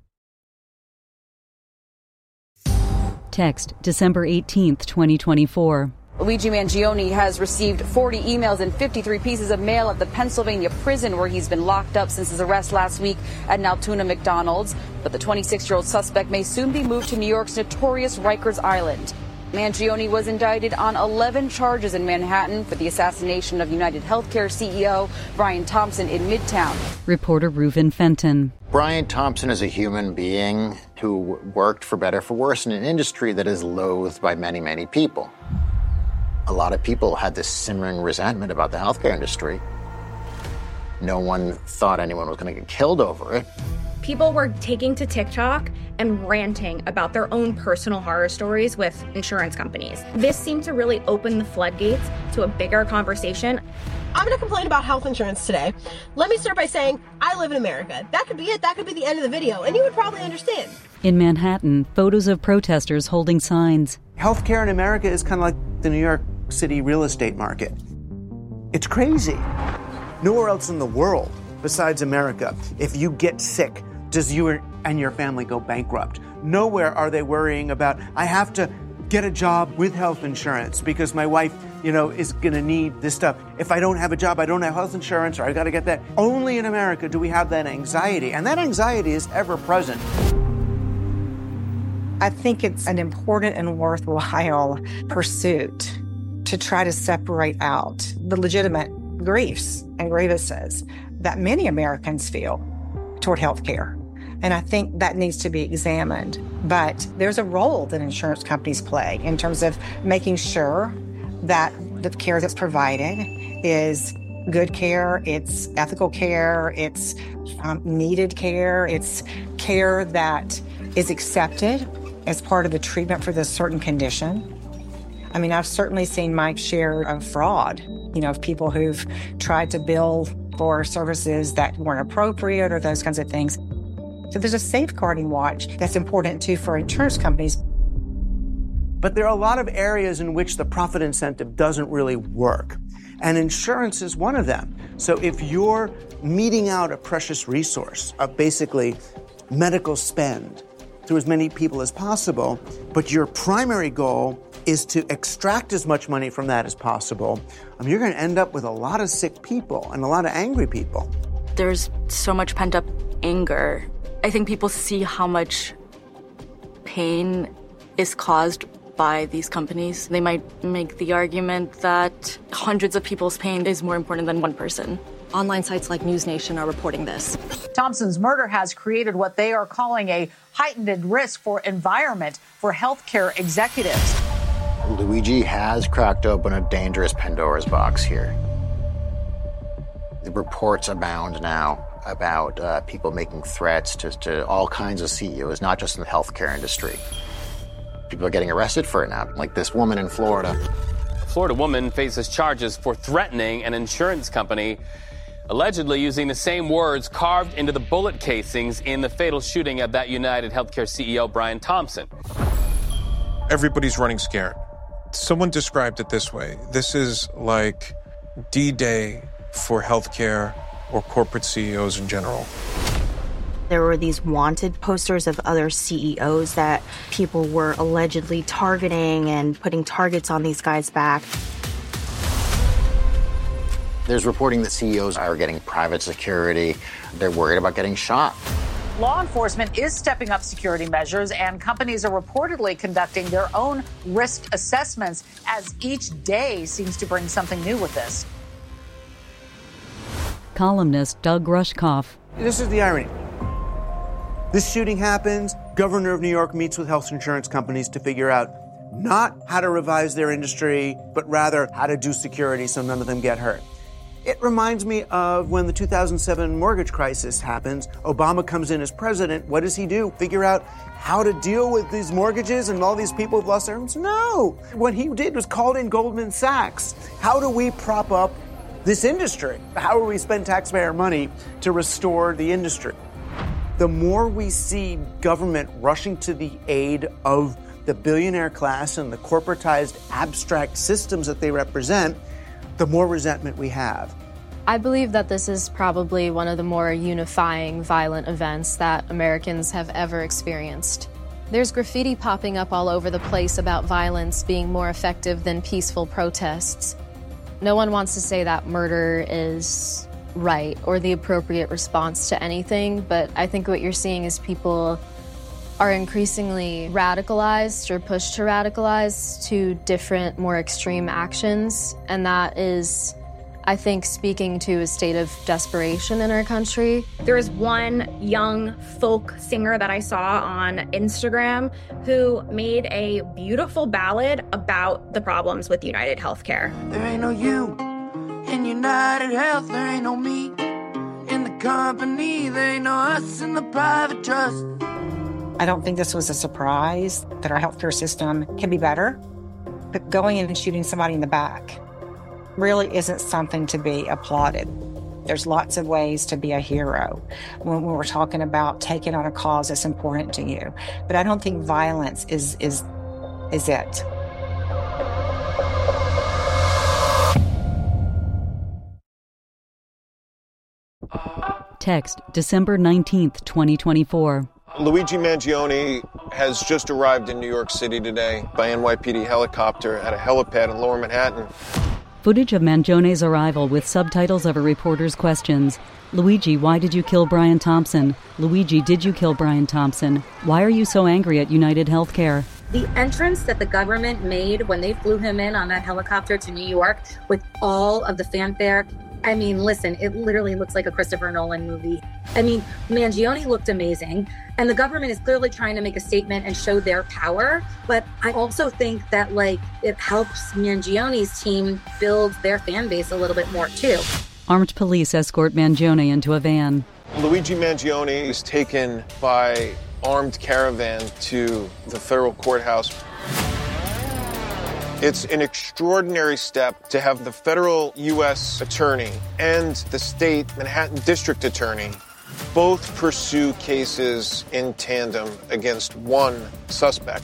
Text, December 18th, 2024. Luigi Mangione has received 40 emails and 53 pieces of mail at the Pennsylvania prison where he's been locked up since his arrest last week at an Altoona McDonald's. But the 26-year-old suspect may soon be moved to New York's notorious Rikers Island. Mangione was indicted on 11 charges in Manhattan for the assassination of United Healthcare CEO Brian Thompson in Midtown. Reporter Reuven Fenton. Brian Thompson is a human being who worked for better for worse in an industry that is loathed by many, many people. A lot of people had this simmering resentment about the healthcare industry. No one thought anyone was going to get killed over it. People were taking to TikTok and ranting about their own personal horror stories with insurance companies. This seemed to really open the floodgates to a bigger conversation. I'm going to complain about health insurance today. Let me start by saying I live in America. That could be it. That could be the end of the video, and you would probably understand. In Manhattan, photos of protesters holding signs. Healthcare in America is kind of like the New York City real estate market. It's crazy. Nowhere else in the world besides America, if you get sick, does you and your family go bankrupt. Nowhere are they worrying about, I have to get a job with health insurance because my wife, is going to need this stuff. If I don't have a job, I don't have health insurance, or I got to get that. Only in America do we have that anxiety, and that anxiety is ever present. I think it's an important and worthwhile pursuit to try to separate out the legitimate griefs and grievances that many Americans feel toward health care. And I think that needs to be examined. But there's a role that insurance companies play in terms of making sure that the care that's provided is good care, it's ethical care, it's needed care, it's care that is accepted as part of the treatment for this certain condition. I mean, I've certainly seen my share of fraud, of people who've tried to bill for services that weren't appropriate or those kinds of things. So there's a safeguarding watch that's important too for insurance companies. But there are a lot of areas in which the profit incentive doesn't really work. And insurance is one of them. So if you're meting out a precious resource of basically medical spend through as many people as possible, but your primary goal is to extract as much money from that as possible, you're going to end up with a lot of sick people and a lot of angry people. There's so much pent-up anger. I think people see how much pain is caused by these companies. They might make the argument that hundreds of people's pain is more important than one person. Online sites like NewsNation are reporting this. Thompson's murder has created what they are calling a heightened risk for environment for healthcare executives. Luigi has cracked open a dangerous Pandora's box here. The reports abound now about people making threats to all kinds of CEOs, not just in the healthcare industry. People are getting arrested for it now, like this woman in Florida. A Florida woman faces charges for threatening an insurance company allegedly using the same words carved into the bullet casings in the fatal shooting of that United Healthcare CEO, Brian Thompson. Everybody's running scared. Someone described it this way. This is like D-Day for healthcare or corporate CEOs in general. There were these wanted posters of other CEOs that people were allegedly targeting and putting targets on these guys' back. There's reporting that CEOs are getting private security. They're worried about getting shot. Law enforcement is stepping up security measures, and companies are reportedly conducting their own risk assessments as each day seems to bring something new with this. Columnist Doug Rushkoff. This is the irony. This shooting happens, governor of New York meets with health insurance companies to figure out not how to revise their industry, but rather how to do security so none of them get hurt. It reminds me of when the 2007 mortgage crisis happens. Obama comes in as president. What does he do? Figure out how to deal with these mortgages and all these people who've lost their homes? No. What he did was called in Goldman Sachs. How do we prop up this industry? How do we spend taxpayer money to restore the industry? The more we see government rushing to the aid of the billionaire class and the corporatized abstract systems that they represent, the more resentment we have. I believe that this is probably one of the more unifying violent events that Americans have ever experienced. There's graffiti popping up all over the place about violence being more effective than peaceful protests. No one wants to say that murder is right or the appropriate response to anything, but I think what you're seeing is people are increasingly radicalized or pushed to radicalize to different, more extreme actions. And that is, I think, speaking to a state of desperation in our country. There is one young folk singer that I saw on Instagram who made a beautiful ballad about the problems with United Healthcare. There ain't no you in United Health, there ain't no me in the company, there ain't no us in the private trust. I don't think this was a surprise that our healthcare system can be better, but going in and shooting somebody in the back really isn't something to be applauded. There's lots of ways to be a hero when we're talking about taking on a cause that's important to you. But I don't think violence is it. Text December 19th, 2024. Luigi Mangione has just arrived in New York City today by NYPD helicopter at a helipad in Lower Manhattan. Footage of Mangione's arrival with subtitles of a reporter's questions. Luigi, why did you kill Brian Thompson? Luigi, did you kill Brian Thompson? Why are you so angry at United Healthcare? The entrance that the government made when they flew him in on that helicopter to New York with all of the fanfare, I mean, listen, it literally looks like a Christopher Nolan movie. I mean, Mangione looked amazing, and the government is clearly trying to make a statement and show their power, but I also think that, it helps Mangione's team build their fan base a little bit more, too. Armed police escort Mangione into a van. Luigi Mangione is taken by armed caravan to the federal courthouse. It's an extraordinary step to have the federal U.S. attorney and the state Manhattan district attorney both pursue cases in tandem against one suspect.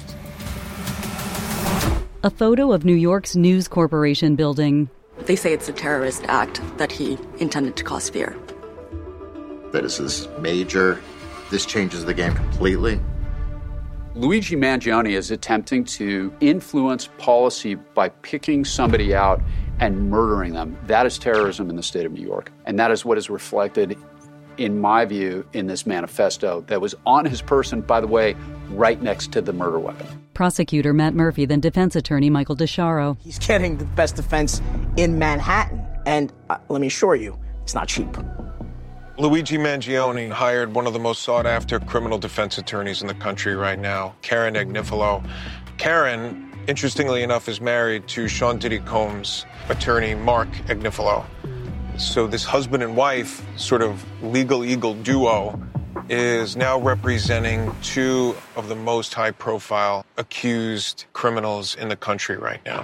A photo of New York's News Corporation building. They say it's a terrorist act that he intended to cause fear. This is major. This changes the game completely. Luigi Mangione is attempting to influence policy by picking somebody out and murdering them. That is terrorism in the state of New York. And that is what is reflected, in my view, in this manifesto that was on his person, by the way, right next to the murder weapon. Prosecutor Matt Murphy, then defense attorney Michael DeSharo. He's getting the best defense in Manhattan. And let me assure you, it's not cheap. Luigi Mangione hired one of the most sought-after criminal defense attorneys in the country right now, Karen Agnifilo. Karen, interestingly enough, is married to Sean Diddy Combs' attorney, Mark Agnifilo. So this husband and wife sort of legal eagle duo is now representing two of the most high-profile accused criminals in the country right now.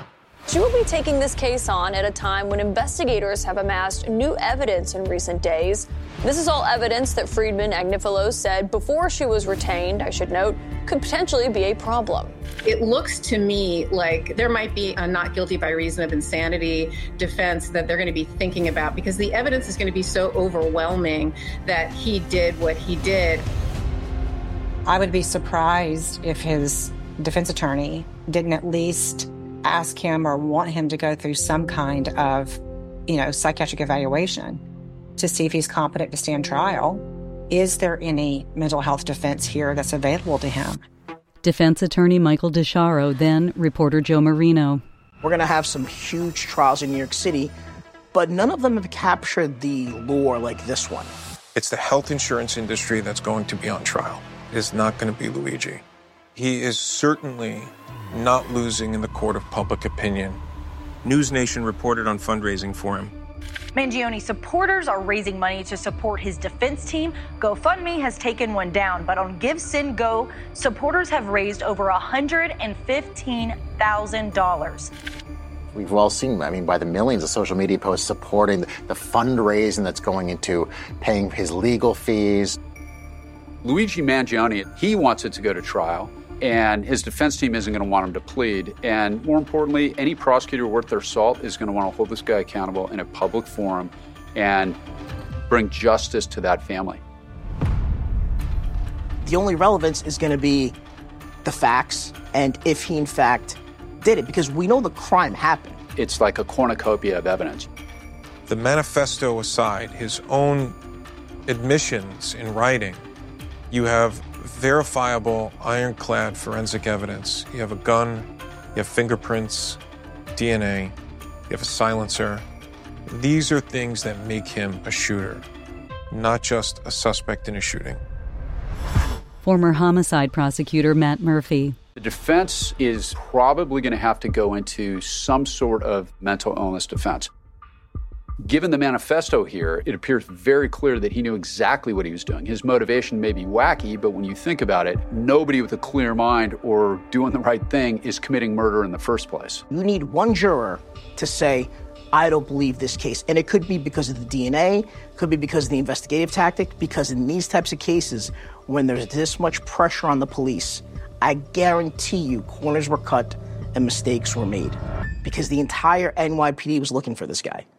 She will be taking this case on at a time when investigators have amassed new evidence in recent days. This is all evidence that Freedman Agnifilo said before she was retained, I should note, could potentially be a problem. It looks to me like there might be a not guilty by reason of insanity defense that they're going to be thinking about, because the evidence is going to be so overwhelming that he did what he did. I would be surprised if his defense attorney didn't at least ask him or want him to go through some kind of, psychiatric evaluation to see if he's competent to stand trial. Is there any mental health defense here that's available to him? Defense attorney Michael DeSharo, then reporter Joe Marino. We're going to have some huge trials in New York City, but none of them have captured the lure like this one. It's the health insurance industry that's going to be on trial. It is not going to be Luigi. He is certainly not losing in the court of public opinion. News Nation reported on fundraising for him. Mangione supporters are raising money to support his defense team. GoFundMe has taken one down, but on GiveSendGo, supporters have raised over $115,000. We've all seen, by the millions of social media posts supporting the fundraising that's going into paying his legal fees. Luigi Mangione, he wants it to go to trial, and his defense team isn't going to want him to plead. And more importantly, any prosecutor worth their salt is going to want to hold this guy accountable in a public forum and bring justice to that family. The only relevance is going to be the facts and if he in fact did it, because we know the crime happened. It's like a cornucopia of evidence. The manifesto aside, his own admissions in writing, you have verifiable, ironclad forensic evidence. You have a gun, you have fingerprints, DNA, you have a silencer. These are things that make him a shooter, not just a suspect in a shooting. Former homicide prosecutor Matt Murphy. The defense is probably going to have to go into some sort of mental illness defense. Given the manifesto here, it appears very clear that he knew exactly what he was doing. His motivation may be wacky, but when you think about it, nobody with a clear mind or doing the right thing is committing murder in the first place. You need one juror to say, I don't believe this case. And it could be because of the DNA, could be because of the investigative tactic, because in these types of cases, when there's this much pressure on the police, I guarantee you corners were cut and mistakes were made, because the entire NYPD was looking for this guy.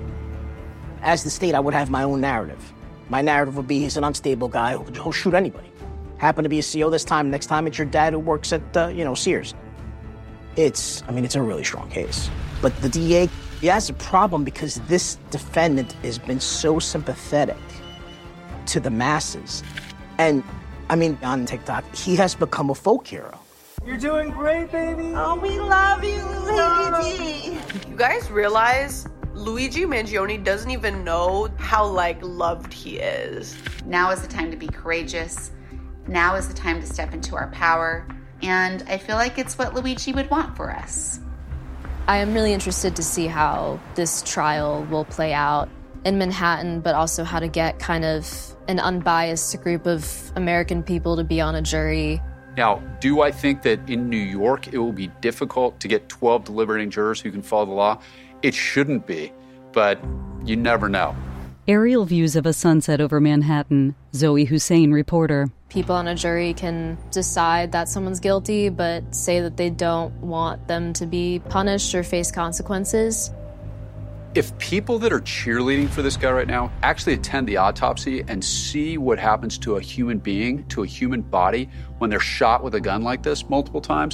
As the state, I would have my own narrative. My narrative would be he's an unstable guy who'll shoot anybody. Happen to be a CEO this time, next time it's your dad who works at, Sears. It's a really strong case. But the DA, he has a problem because this defendant has been so sympathetic to the masses. And, on TikTok, he has become a folk hero. You're doing great, baby. Oh, we love you, Luigi. You guys realize Luigi Mangione doesn't even know how, loved he is. Now is the time to be courageous. Now is the time to step into our power. And I feel like it's what Luigi would want for us. I am really interested to see how this trial will play out in Manhattan, but also how to get kind of an unbiased group of American people to be on a jury. Now, do I think that in New York it will be difficult to get 12 deliberating jurors who can follow the law? It shouldn't be, but you never know. Aerial views of a sunset over Manhattan. Zoe Hussein, reporter. People on a jury can decide that someone's guilty, but say that they don't want them to be punished or face consequences. If people that are cheerleading for this guy right now actually attend the autopsy and see what happens to a human being, to a human body, when they're shot with a gun like this multiple times,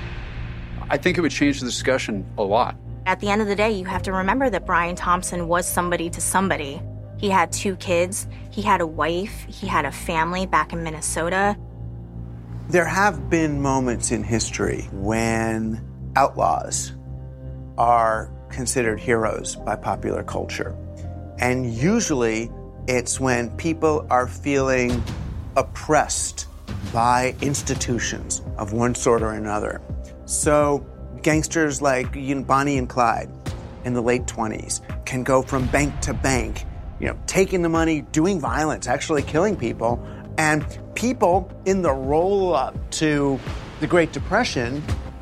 I think it would change the discussion a lot. At the end of the day, you have to remember that Brian Thompson was somebody to somebody. He had 2 kids, he had a wife, he had a family back in Minnesota. There have been moments in history when outlaws are considered heroes by popular culture. And usually it's when people are feeling oppressed by institutions of one sort or another. So gangsters like Bonnie and Clyde in the late 20s can go from bank to bank, taking the money, doing violence, actually killing people. And people in the roll-up to the Great Depression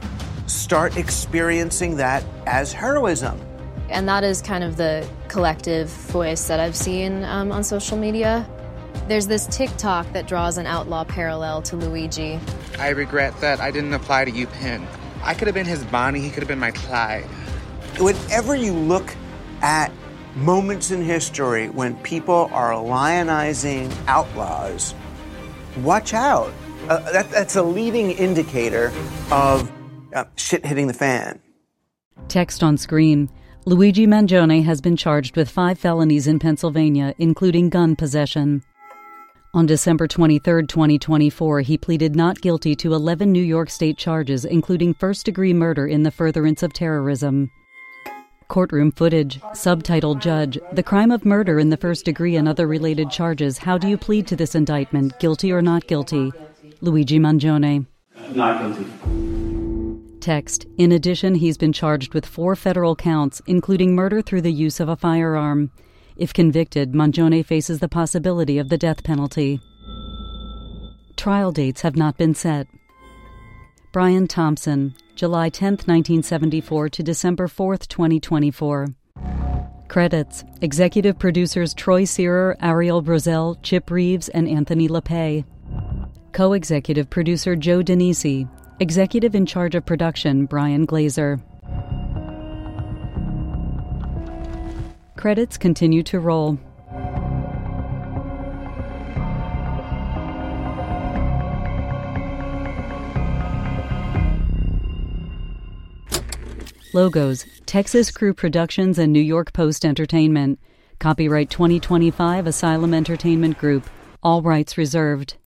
start experiencing that as heroism. And that is kind of the collective voice that I've seen on social media. There's this TikTok that draws an outlaw parallel to Luigi. I regret that I didn't apply to UPenn. I could have been his Bonnie, he could have been my Clyde. Whenever you look at moments in history when people are lionizing outlaws, watch out. That's a leading indicator of shit hitting the fan. Text on screen. Luigi Mangione has been charged with 5 felonies in Pennsylvania, including gun possession. On December 23, 2024, he pleaded not guilty to 11 New York State charges, including first-degree murder in the furtherance of terrorism. Courtroom footage. Subtitled Judge. The crime of murder in the first degree and other related charges. How do you plead to this indictment? Guilty or not guilty? Luigi Mangione. Not guilty. Text. In addition, he's been charged with 4 federal counts, including murder through the use of a firearm. If convicted, Mangione faces the possibility of the death penalty. Trial dates have not been set. Brian Thompson, July 10, 1974 to December 4, 2024. Credits. Executive producers Troy Searer, Ariel Brozell, Chip Reeves, and Anthony LePay. Co-executive producer Joe Denisi. Executive in charge of production Brian Glazer. Credits continue to roll. Logos. Texas Crew Productions and New York Post Entertainment. Copyright 2025 Asylum Entertainment Group. All rights reserved.